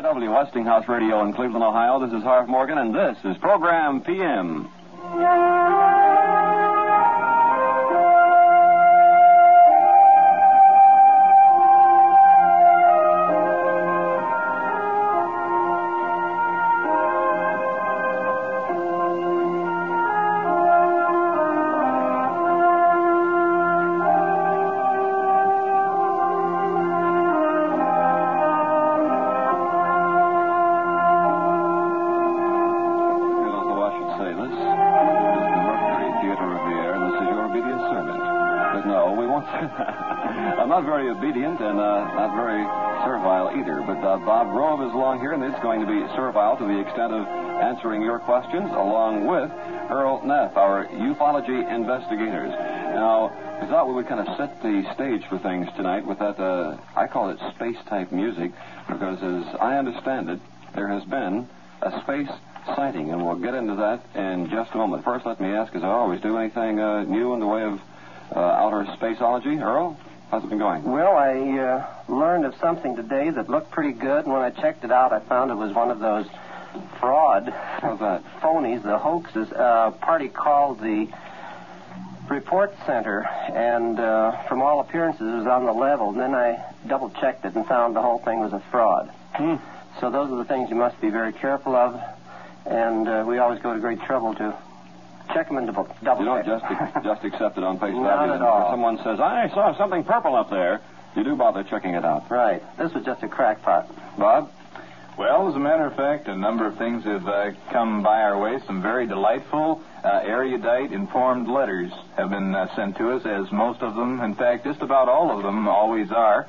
KYW Westinghouse Radio in Cleveland, Ohio. This is Harv Morgan, and this is Program PM. I'm not very obedient and not very servile either, but Bob Grove is along here, and it's going to be servile to the extent of answering your questions, along with Earl Neff, our ufology investigators. Now, we thought we would kind of set the stage for things tonight with that, I call it space-type music, because as I understand it, there has been a space sighting, and we'll get into that in just a moment. First, let me ask, as I always do, anything new in the way of outer spaceology? Earl, how's it been going? Well, I learned of something today that looked pretty good, and when I checked it out, I found it was one of those fraud phonies, the hoaxes, a party called the Report Center, and from all appearances, it was on the level. And then I double-checked it and found the whole thing was a fraud. So those are the things you must be very careful of, and we always go to great trouble to check them and double-check. You don't just accept it on face value. Not at all. If someone says, I saw something purple up there, you do bother checking it out. Right. This was just a crackpot. Bob? Well, as a matter of fact, a number of things have come by our way. Some very delightful, erudite, informed letters have been sent to us, as most of them, in fact, just about all of them always are.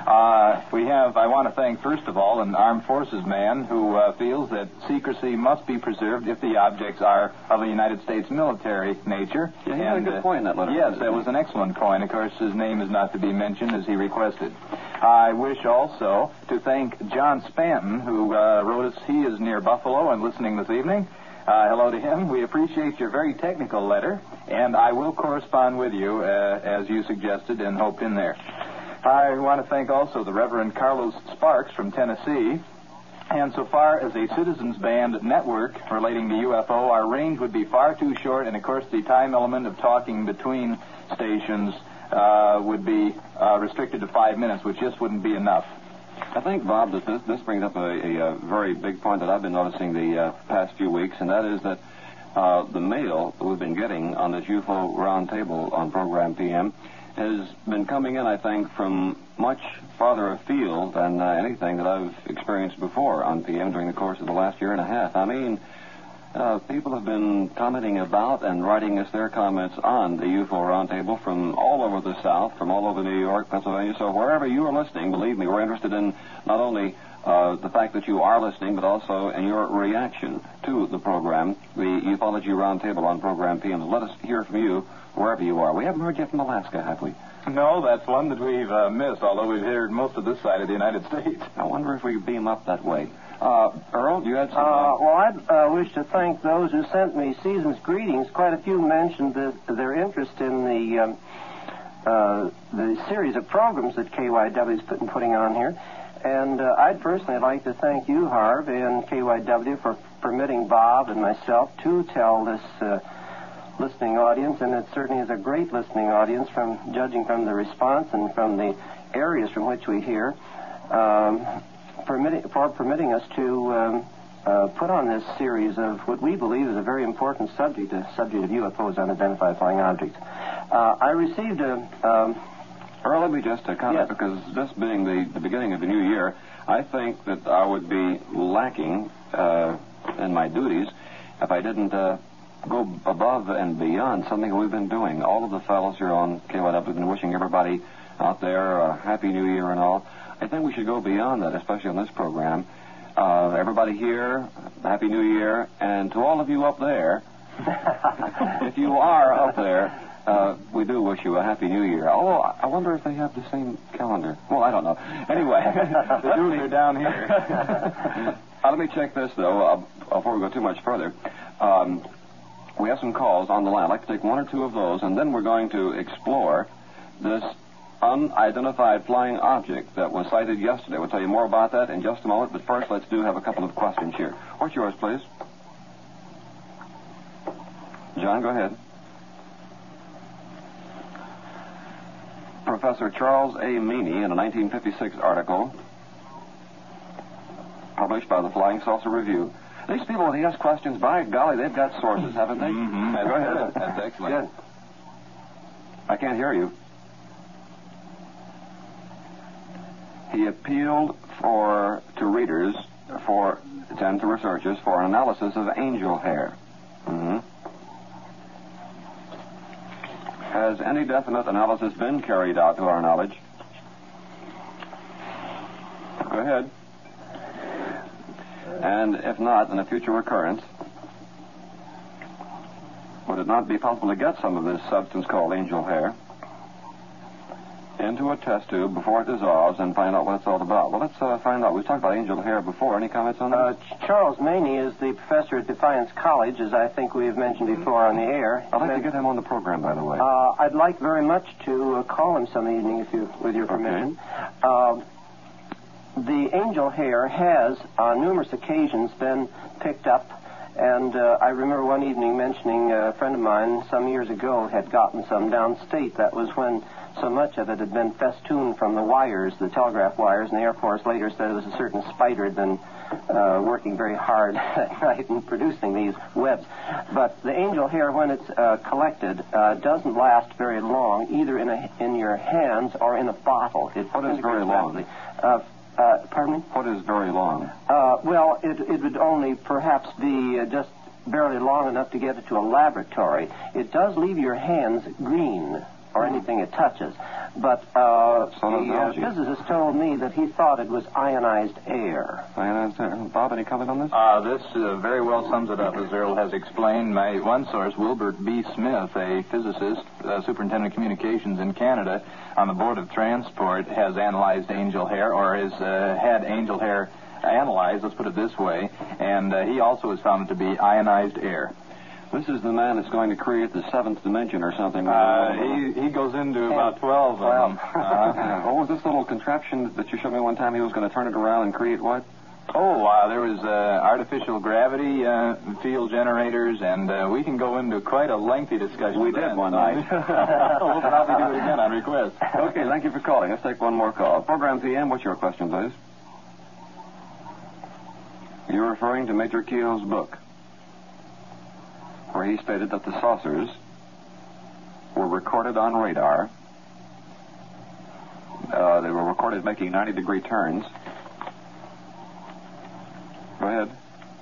I want to thank, first of all, an armed forces man who feels that secrecy must be preserved if the objects are of a United States military nature. Yeah, he had a good point in that letter. Yes, that was an excellent point. Of course, his name is not to be mentioned as he requested. I wish also to thank John Spanton, who wrote us. He is near Buffalo and listening this evening. Hello to him. We appreciate your very technical letter, and I will correspond with you as you suggested and hoped in there. I want to thank also the Reverend Carlos Sparks from Tennessee. And so far as a citizens band network relating to UFO, our range would be far too short, and of course the time element of talking between stations would be restricted to 5 minutes, which just wouldn't be enough. I think, Bob, that this brings up a very big point that I've been noticing the past few weeks, and that is that the mail that we've been getting on this UFO roundtable on Program PM has been coming in, I think, from much farther afield than anything that I've experienced before on PM during the course of the last year and a half. I mean, people have been commenting about and writing us their comments on the UFO Roundtable from all over the South, from all over New York, Pennsylvania. So wherever you are listening, believe me, we're interested in not only the fact that you are listening, but also in your reaction to the program, the Ufology Roundtable on Program PM. Let us hear from you wherever you are. We haven't heard yet from Alaska, have we? No, that's one that we've missed, although we've heard most of this side of the United States. I wonder if we could beam up that way. Earl, you had something? Well, I wish to thank those who sent me season's greetings. Quite a few mentioned their interest in the series of programs that KYW is putting on here. And I'd personally like to thank you, Harv, and KYW for permitting Bob and myself to tell this listening audience, and it certainly is a great listening audience, judging from the response and from the areas from which we hear, permitting us to put on this series of what we believe is a very important subject, the subject of UFOs, unidentified flying objects. I received Earl, let me just comment, because this being the beginning of the new year, I think that I would be lacking in my duties if I didn't go above and beyond something we've been doing. All of the fellows here on KYW have been wishing everybody out there a Happy New Year and all. I think we should go beyond that, especially on this program. Everybody here, Happy New Year, and to all of you up there, if you are up there, we do wish you a Happy New Year. Although, I wonder if they have the same calendar. Well, I don't know. Anyway, the dudes are down here. Let me check this, though, before we go too much further. We have some calls on the line. I'd like to take one or two of those, and then we're going to explore this unidentified flying object that was sighted yesterday. We'll tell you more about that in just a moment, but first let's have a couple of questions here. What's yours, please? John, go ahead. Professor Charles A. Meany, in a 1956 article published by the Flying Saucer Review. These people, when he asks questions, by golly, they've got sources, haven't they? Mm-hmm. Go ahead. That's excellent. Good. I can't hear you. He appealed to readers and to researchers for an analysis of angel hair. Mm-hmm. Has any definite analysis been carried out to our knowledge? Go ahead. And if not, in a future recurrence, would it not be possible to get some of this substance called angel hair into a test tube before it dissolves and find out what it's all about? Well, let's find out. We've talked about angel hair before. Any comments on that? Charles Meany is the professor at Defiance College, as I think we have mentioned before on the air. I'd like to get him on the program, by the way. I'd like very much to call him some evening, with your permission. Okay. The angel hair has, on numerous occasions, been picked up, and I remember one evening mentioning a friend of mine some years ago had gotten some downstate. That was when so much of it had been festooned from the wires, the telegraph wires, and the Air Force later said it was a certain spider had been working very hard at night and producing these webs. But the angel hair, when it's collected, doesn't last very long, either in your hands or in a bottle. What is very long? Pardon me? What is very long? Well, it would only perhaps be just barely long enough to get it to a laboratory. It does leave your hands green, or anything it touches. But the physicist told me that he thought it was ionized air. Ionized air. Bob, any comment on this? This very well sums it up, as Earl has explained. My one source, Wilbert B. Smith, a physicist, superintendent of communications in Canada, on the Board of Transport, has analyzed angel hair, or has had angel hair analyzed, let's put it this way, and he also has found it to be ionized air. This is the man that's going to create the seventh dimension or something. He goes into about 12 of them. What was this little contraption that you showed me one time? He was going to turn it around and create what? There was artificial gravity field generators, and we can go into quite a lengthy discussion. We did one night. We'll probably do it again on request. Okay, thank you for calling. Let's take one more call. Program PM, what's your question, please? You're referring to Major Keogh's book, where he stated that the saucers were recorded on radar. They were recorded making 90-degree turns. Go ahead.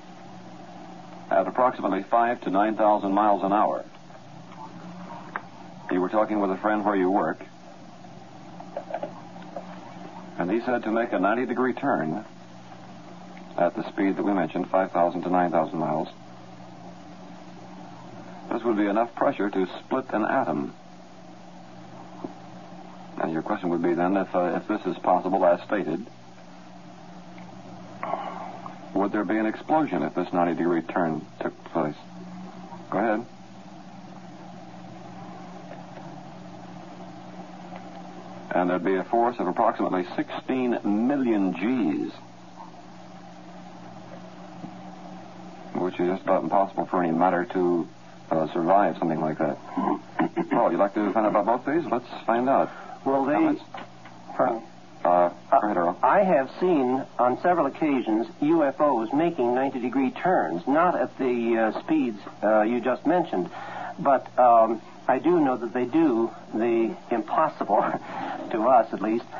At approximately 5,000 to 9,000 miles an hour. You were talking with a friend where you work, and he said to make a 90-degree turn at the speed that we mentioned, 5,000 to 9,000 miles, this would be enough pressure to split an atom. And your question would be then, if this is possible as stated, would there be an explosion if this 90-degree turn took place? Go ahead. And there'd be a force of approximately 16 million Gs, which is just about impossible for any matter to survive something like that. Well, you'd like to find out about both these? Let's find out. Well, I have seen on several occasions UFOs making 90-degree turns, not at the speeds you just mentioned, but I do know that they do the impossible, to us at least.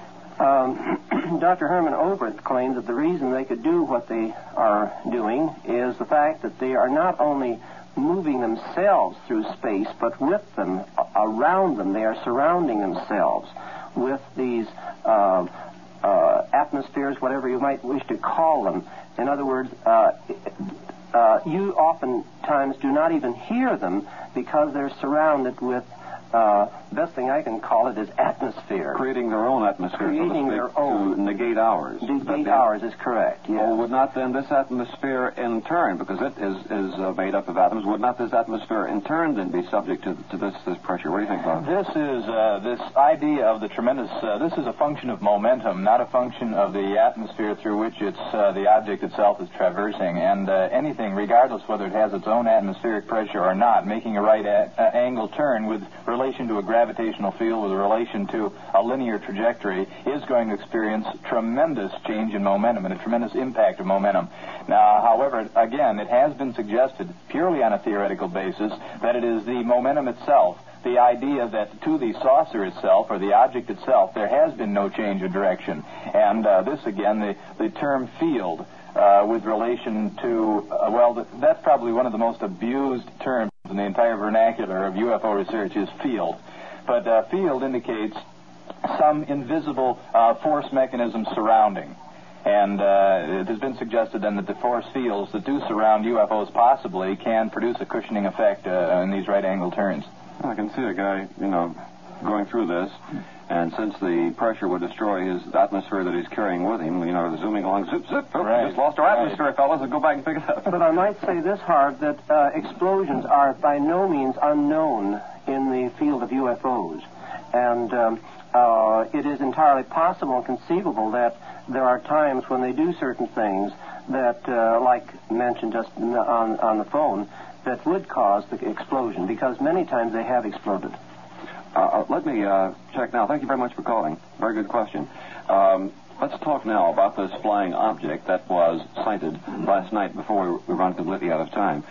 Dr. Herman Oberth claimed that the reason they could do what they are doing is the fact that they are not only moving themselves through space, but with them, around them, they are surrounding themselves with these atmospheres, whatever you might wish to call them. In other words, you oftentimes do not even hear them because they're surrounded with best thing I can call it is atmosphere. Creating their own atmosphere, Creating so to speak, their own. to negate ours. Negate ours is correct, yes. Well, would not then this atmosphere in turn, because it is made up of atoms, would not this atmosphere in turn then be subject to this pressure? What do you think, Bob? This is this idea of the tremendous. This is a function of momentum, not a function of the atmosphere through which the object itself is traversing. And anything, regardless whether it has its own atmospheric pressure or not, making a right angle turn with relation to a gravitational field, with relation to a linear trajectory, is going to experience tremendous change in momentum and a tremendous impact of momentum. Now, however, again, it has been suggested, purely on a theoretical basis, that it is the momentum itself, the idea that to the saucer itself, or the object itself, there has been no change of direction. And this, again, the term field, with relation to, that's probably one of the most abused terms in the entire vernacular of UFO research is field. But field indicates some invisible force mechanism surrounding. And it has been suggested then that the force fields that do surround UFOs possibly can produce a cushioning effect in these right-angle turns. I can see a guy, going through this, and since the pressure would destroy his atmosphere that he's carrying with him, zooming along, zip, zip, oh, right. We just lost our atmosphere, fellas, and go back and pick it up. But I might say this, Harv, that explosions are by no means unknown in the field of UFOs. And it is entirely possible and conceivable that there are times when they do certain things that, like mentioned just on the phone, that would cause the explosion, because many times they have exploded. Let me check now. Thank you very much for calling. Very good question. Let's talk now about this flying object that was sighted last night before we run completely out of time.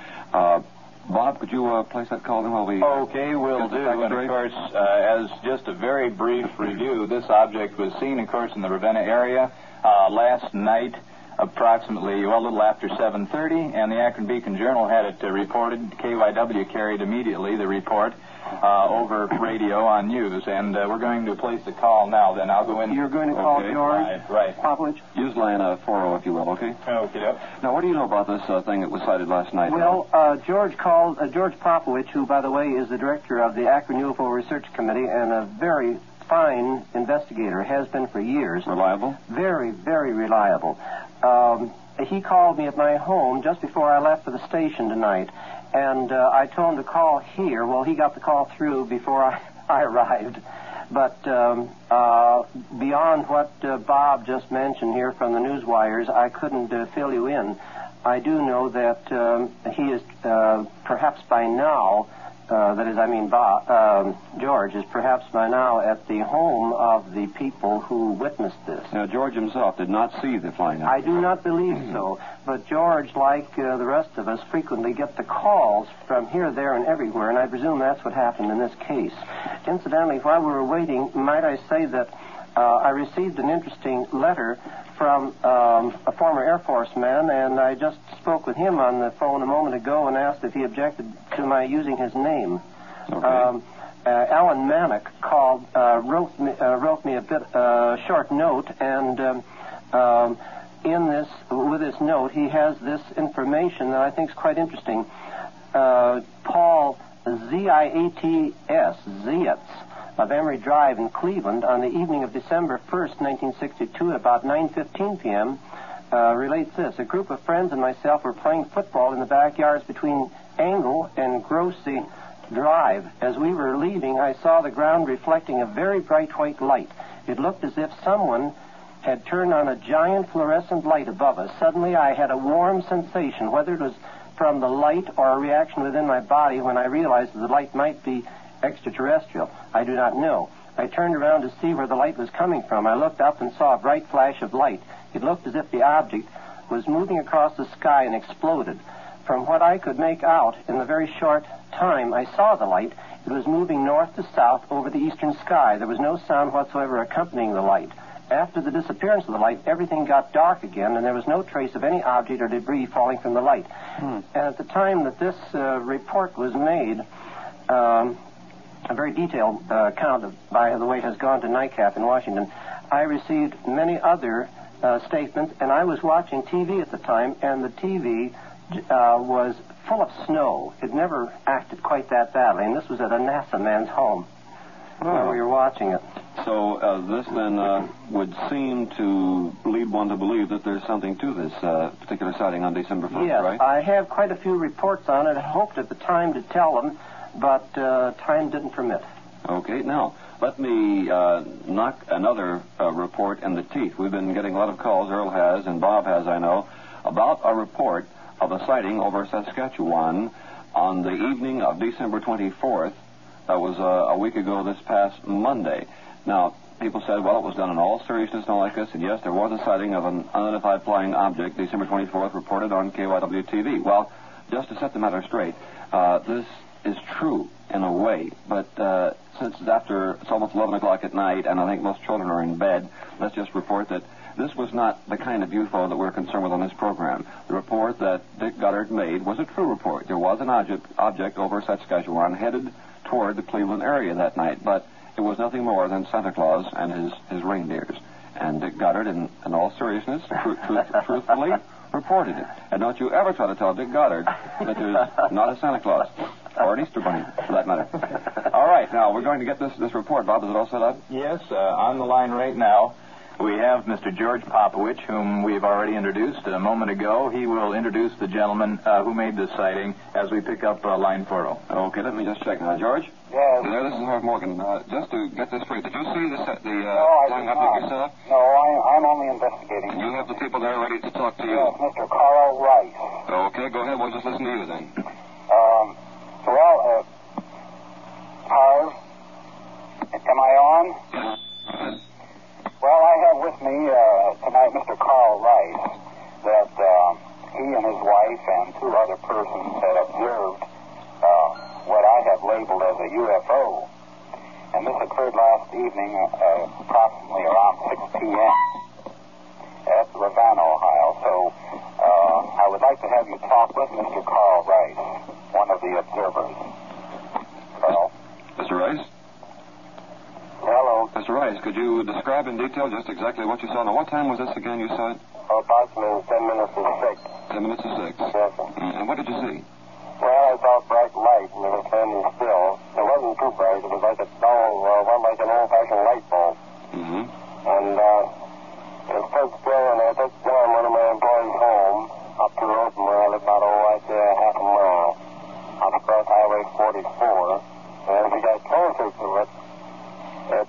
Bob, could you place that call in while we... Okay, will do. And, of course, as just a very brief review, this object was seen, of course, in the Ravenna area last night, approximately, a little after 7:30, and the Akron Beacon-Journal had it reported. KYW carried immediately the report over radio on news, and we're going to place the call now. Then I'll go in. You're going to call George right. Popovich? Use line 40, if you will, okay? Okay. Now, what do you know about this thing that was sighted last night? Well, George Popovich, who, by the way, is the director of the Akron UFO Research Committee and a very fine investigator, has been for years. Reliable? Very, very reliable. He called me at my home just before I left for the station tonight, and I told him to call here. Well, he got the call through before I arrived. But beyond what Bob just mentioned here from the news wires, I couldn't fill you in. I do know that he is perhaps by now, George is perhaps by now at the home of the people who witnessed this. Now, George himself did not see the flying object. I do not believe so. But George, like the rest of us, frequently get the calls from here, there, and everywhere, and I presume that's what happened in this case. Incidentally, while we were waiting, might I say that I received an interesting letter from a former Air Force man, and I just spoke with him on the phone a moment ago and asked if he objected to my using his name. Okay. Alan Manick wrote me a short note, and with this note, he has this information that I think is quite interesting. Paul Ziats of Emory Drive in Cleveland on the evening of December 1st, 1962 at about 9:15 p.m. Relates this. A group of friends and myself were playing football in the backyards between Angle and Grossi Drive. As we were leaving, I saw the ground reflecting a very bright white light. It looked as if someone had turned on a giant fluorescent light above us. Suddenly, I had a warm sensation, whether it was from the light or a reaction within my body when I realized that the light might be extraterrestrial. I do not know. I turned around to see where the light was coming from. I looked up and saw a bright flash of light. It looked as if the object was moving across the sky and exploded. From what I could make out in the very short time I saw the light, it was moving north to south over the eastern sky. There was no sound whatsoever accompanying the light. After the disappearance of the light, everything got dark again, and there was no trace of any object or debris falling from the light. And at the time that this report was made, a very detailed account, by the way, has gone to NICAP in Washington. I received many other statements, and I was watching TV at the time, and the TV was full of snow. It never acted quite that badly, and this was at a NASA man's home where we were watching it. So this then would seem to lead one to believe that there's something to this particular sighting on December 1st, yes, right? I have quite a few reports on it. I hoped at the time to tell them, but time didn't permit. Okay, now, let me knock another report in the teeth. We've been getting a lot of calls, Earl has, and Bob has, I know, about a report of a sighting over Saskatchewan on the evening of December 24th. That was a week ago this past Monday. Now, people said, well, it was done in all seriousness and all like this, and yes, there was a sighting of an unidentified flying object, December 24th, reported on KYW-TV. Well, just to set the matter straight, this is true in a way, but since it's almost 11 o'clock at night, and I think most children are in bed, let's just report that this was not the kind of UFO that we're concerned with on this program. The report that Dick Goddard made was a true report. There was an object over Saskatchewan headed toward the Cleveland area that night, but it was nothing more than Santa Claus and his reindeers. And Dick Goddard, in all seriousness, truthfully reported it. And don't you ever try to tell Dick Goddard that there's not a Santa Claus. Or an Easter bunny, for that matter. All right, now, we're going to get this report. Bob, is it all set up? Yes, on the line right now, we have Mr. George Popowich, whom we've already introduced a moment ago. He will introduce the gentleman who made this sighting as we pick up line 40. Okay, let me just check now. George? Yes. There, this is Harv Morgan. Just to get this straight, did you see No, I flying did object not. you set up? No, I'm only investigating. You have the people there ready to talk to you. Yes, Mr. Carl Rice. Okay, go ahead. We'll just listen to you then. Harv, am I on? Well, I have with me tonight Mr. Carl Rice, that he and his wife and two other persons had observed what I have labeled as a UFO. And this occurred last evening, approximately around 6 p.m. at Ravenna, Ohio. So I would like to have you talk with Mr. Carl Rice, one of the observers. Carl? Mr. Rice? Hello. Mr. Rice, could you describe in detail just exactly what you saw? Now, what time was this again you saw it? Approximately 10 minutes to 6. 10 minutes to 6. Yes, sir. And what did you see? Well, I saw a bright light, and it was standing still. It wasn't too bright. It was like a dull, like an old-fashioned light bulb. Mm-hmm. And it stood still, and I took John, one of my employees, home, up to the road from where I live, about, I'd say half a mile, up across Highway 44. And as we got closer to it, it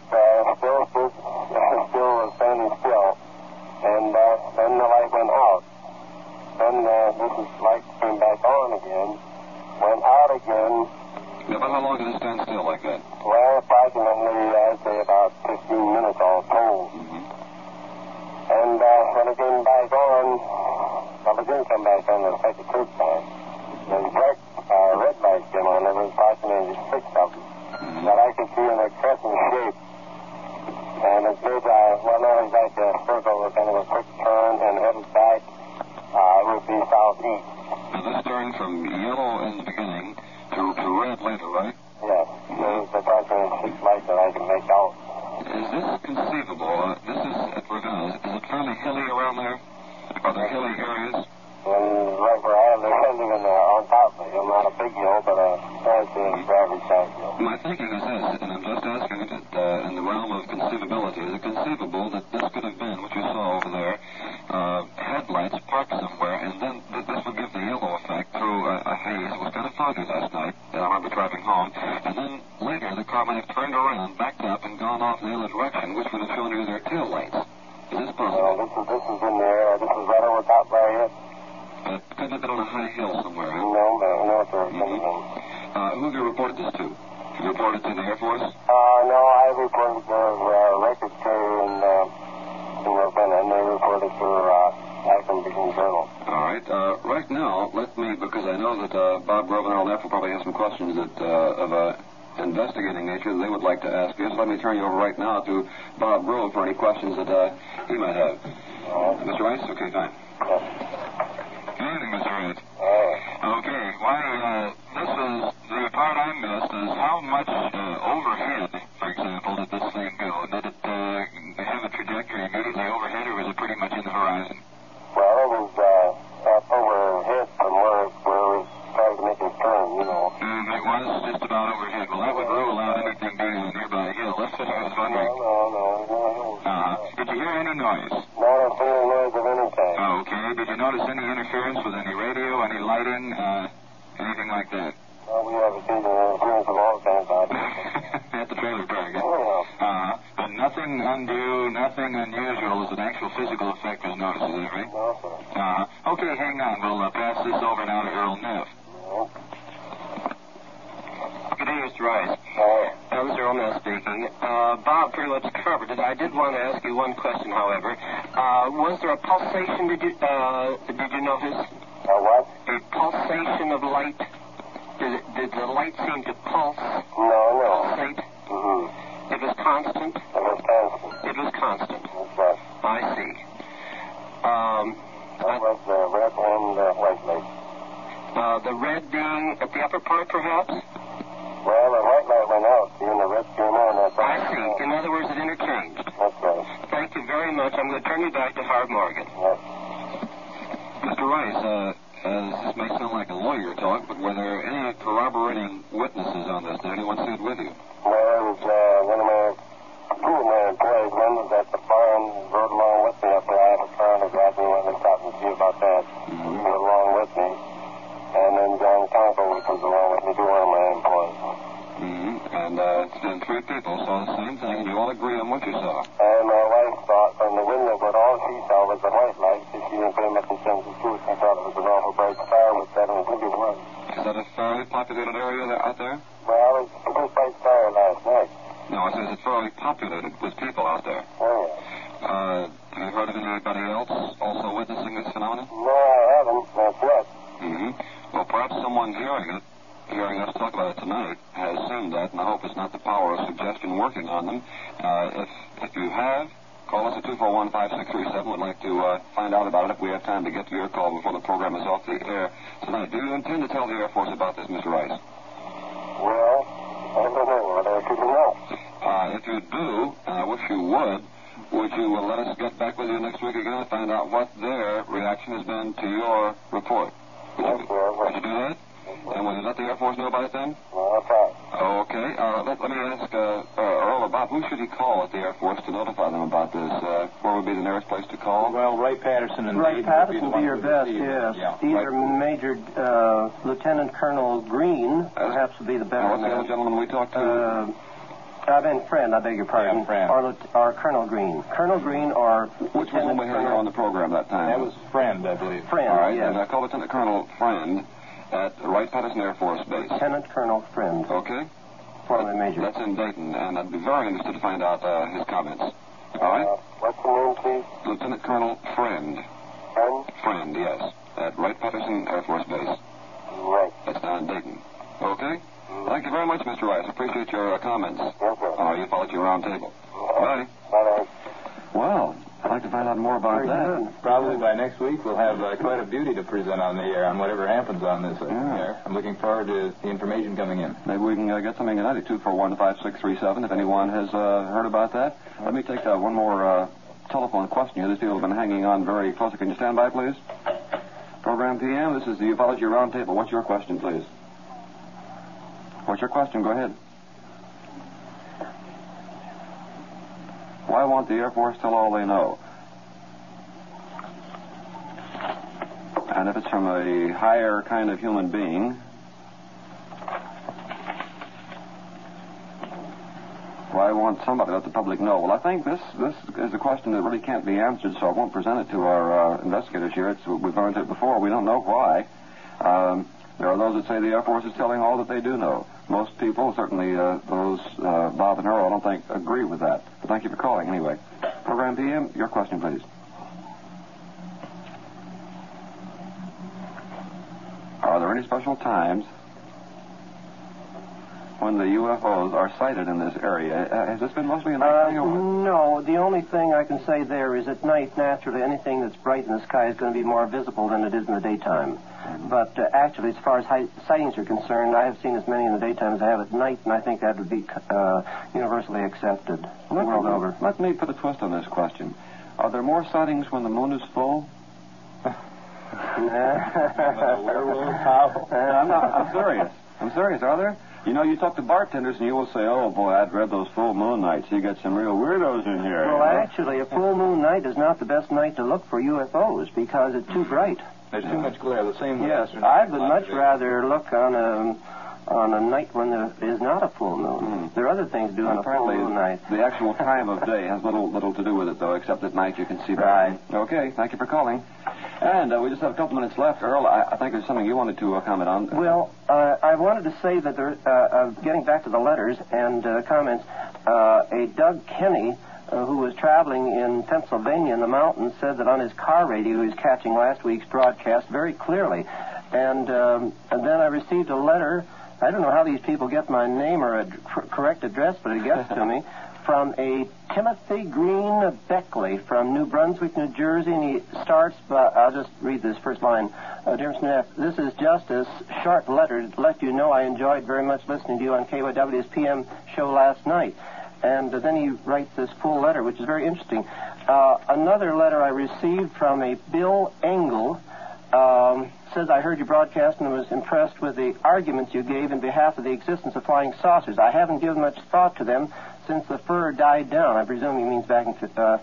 still was standing still. And then the light went out. Then this light came back on again, went out again. Yeah, but how long did it stand still like that? Well, approximately, I'd say about 15 minutes all told. Mm-hmm. And when it came back on, well, it didn't come back on the second, third time. The dark red light came on. There was approximately 6 of them that I could see in a crescent shape. And it did, well, now it's like a circle with kind of a quick turn and headed back. It would be southeast. Now, this turned from yellow in the beginning to red later, right? Yes. There's approximately 6 lights that I can make out. Is this conceivable? This is at Ravenna. Is it fairly hilly around there? Are there hilly areas? And right where I live on top of it. I'm not a big hill, but I'd say it's average size hill. My thinking is this, and I'm just asking it in the realm of conceivability. Is it conceivable that this could have been what you saw over there, headlights parked somewhere, and then this would give the yellow effect through a haze? It was kind of foggy last night, and I remember driving home, and then later the car might have turned around, backed up, and gone off in the other direction, which would have shown you their tail lights. Is this possible? Well, this is in the air. This is right over top where I hit. Couldn't have been on a high hill somewhere, huh? No, but I know what they're coming from. Who have you reported this to? You reported to the Air Force? No, I reported to records carrier in Ravenna, and they reported to Akron Beacon Journal. All right. Right now, let me, because I know that Bob Grove and all that will probably have some questions that of investigating nature that they would like to ask you. So let me turn you over right now to Bob Grove for any questions that he might have. Mr. Rice? Okay, fine. Yes. Good evening, Mr. Rice. Okay. Why, this is the part I missed is how much overhead, for example, did this thing go? Did it have a trajectory immediately overhead, or was it pretty much in the horizon? Well, it was up overhead from where TV. Did you notice any interference with any radio, any lighting, anything like that? Well, we haven't seen the interference of all kinds out there. At the trailer park. Oh, But nothing undue, nothing unusual as an actual physical effect was noticed, is that right? no, sir. Okay, hang on. We'll pass this over now to Earl Neff. No. Good day, Mr. Rice. This is Earl Neff speaking. Bob pretty much covered it. I did want to ask you one question, however. Was there a pulsation? Did you notice? What? A pulsation of light? Did the light seem to pulse? No. Pulsate? Mm-hmm. It was constant? It was constant. It was constant. That's right. I see. That was the red and white light. The red being at the upper part, perhaps? Well, the white light went out, and the red came on. That's I see. In other words, it interchanged. That's right. Thank you very much. I'm going to turn you back to Howard Morgan. Yes. Mr. Rice, this may sound like a lawyer talk, but were there any corroborating witnesses on this? Did anyone sit with you? Well, it was one of my employees, one was at the farm, rode along with me up there. I have a car and a drive me went and stopped and see about that. He rode along with me. And then John Conkle was along with me, two of my employees. And three people saw the same thing, and you all agree on what you saw. And my wife thought from the window, but all she saw was the white light. She didn't pay much attention to it. She thought it was an awful bright star, which I don't think it was. Is that a fairly populated area out there? Well, it was a pretty bright star last night. No, I said it's fairly populated with people out there. Oh, yeah. Have you heard of anybody else also witnessing this phenomenon? No, I haven't. Not yet. Well, perhaps someone hearing us talk about it tonight, has seen that, and I hope it's not the power of suggestion working on them. If you have, call us at 241-5637. We'd like to find out about it if we have time to get to your call before the program is off the air tonight. Do you intend to tell the Air Force about this, Mr. Rice? Well, I don't know. I should know. If you do, and I wish you would you let us get back with you next week again and find out what their reaction has been to your report? Would you do that? And will you let the Air Force know about it then? Well, that's right. Okay. Let me ask Earl or Bob, who should he call at the Air Force to notify them about this? Where would be the nearest place to call? Well, Ray Patterson and Ray Dave Patterson would be your best, yes. Yeah, Either Major Lieutenant Colonel Green, perhaps would be the better what's the other gentleman we talked to? Friend, I beg your pardon. Yeah, Friend. Or Colonel Green. Colonel Green or Which was when we had you on the program that time? That was Friend, I believe. Friend, All right, yes. and call Lieutenant Colonel Friend at Wright-Patterson Air Force Base. Lieutenant Colonel Friend. Okay. Formerly Major. That's in Dayton, and I'd be very interested to find out his comments. All right? What's the name, please? Lieutenant Colonel Friend. Friend? Friend, yes. At Wright-Patterson Air Force Base. Right. That's down in Dayton. Okay? Thank you very much, Mr. Rice. Appreciate your comments. Yes, sir. You followed your round table. Bye. Bye-bye. Well, I'd like to find out more about that. Probably by next week we'll have quite a beauty to present on the air on whatever happens on this air. I'm looking forward to the information coming in. Maybe we can get something tonight at 241-5637 if anyone has heard about that. Let me take one more telephone question here. These people have been hanging on very closely. Can you stand by, please? Program PM, this is the Ufology Roundtable. What's your question, please? What's your question? Go ahead. Why won't the Air Force tell all they know? And if it's from a higher kind of human being, why won't somebody let the public know? Well, I think this is a question that really can't be answered, so I won't present it to our investigators here. We've learned it before. We don't know why. There are those that say the Air Force is telling all that they do know. Most people, certainly those Bob and Earl, I don't think agree with that. But thank you for calling anyway. Program PM, your question, please. Are there any special times when the UFOs are sighted in this area? Has this been mostly a night thing? No, the only thing I can say there is at night, naturally, anything that's bright in the sky is going to be more visible than it is in the daytime. But actually, as far as sightings are concerned, I have seen as many in the daytime as I have at night, and I think that would be universally accepted the world over. Let me put a twist on this question. Are there more sightings when the moon is full? I'm I'm serious. Are there? You know, you talk to bartenders and you will say, oh, boy, I'd read those full moon nights. You got some real weirdos in here. Well, actually, a full moon night is not the best night to look for UFOs because it's too bright. There's too much glare. The same way. Yes, I would much rather look on a night when there is not a full moon. There are other things to do on a full moon night. The actual time of day has little to do with it, though, except at night you can see that. Right. Okay, thank you for calling. And we just have a couple minutes left. Earl, I think there's something you wanted to comment on. Well, I wanted to say that getting back to the letters and comments, a Doug Kenny, who was traveling in Pennsylvania in the mountains, said that on his car radio he was catching last week's broadcast very clearly. And then I received a letter. I don't know how these people get my name or a correct address, but it gets to me, from a Timothy Green Beckley from New Brunswick, New Jersey, and he starts, I'll just read this first line. Dear Mr. Neff, this is just a short letter to let you know I enjoyed very much listening to you on KYW's PM show last night. And then he writes this full letter, which is very interesting. Another letter I received from a Bill Engel says, I heard you broadcast and was impressed with the arguments you gave in behalf of the existence of flying saucers. I haven't given much thought to them since the fur died down. I presume he means back in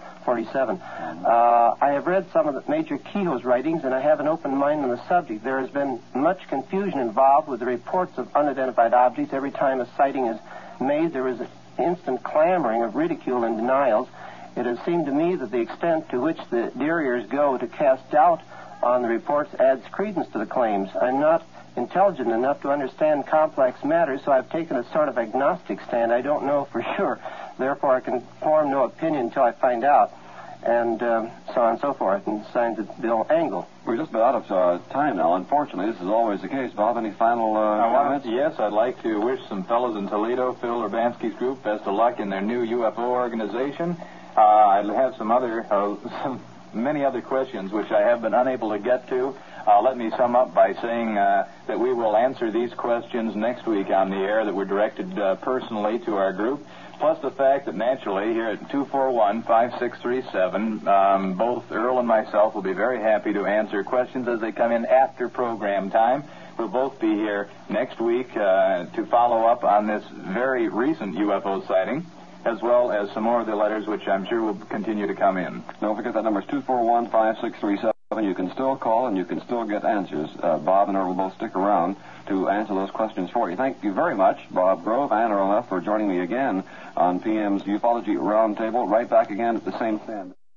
47. I have read some of the Major Kehoe's writings, and I have an open mind on the subject. There has been much confusion involved with the reports of unidentified objects. Every time a sighting is made, there is instant clamoring of ridicule and denials. It has seemed to me that the extent to which the Deeriers go to cast doubt on the reports adds credence to the claims. I'm not intelligent enough to understand complex matters, so I've taken a sort of agnostic stand. I don't know for sure. Therefore, I can form no opinion until I find out. And so on and so forth. And signed Bill Engel. We're just about out of time now. Unfortunately, this is always the case. Bob, any final comments? Yes, I'd like to wish some fellows in Toledo, Phil Urbanski's group, best of luck in their new UFO organization. I have many other questions which I have been unable to get to. Let me sum up by saying that we will answer these questions next week on the air that were directed personally to our group, plus the fact that naturally here at 241-5637, both Earl and myself will be very happy to answer questions as they come in after program time. We'll both be here next week to follow up on this very recent UFO sighting, as well as some more of the letters which I'm sure will continue to come in. Don't forget that number is 241-5637. You can still call and you can still get answers. Bob and Earl will both stick around to answer those questions for you. Thank you very much, Bob Grove and Earl Neff, for joining me again on PM's Ufology Roundtable. Right back again at the same stand.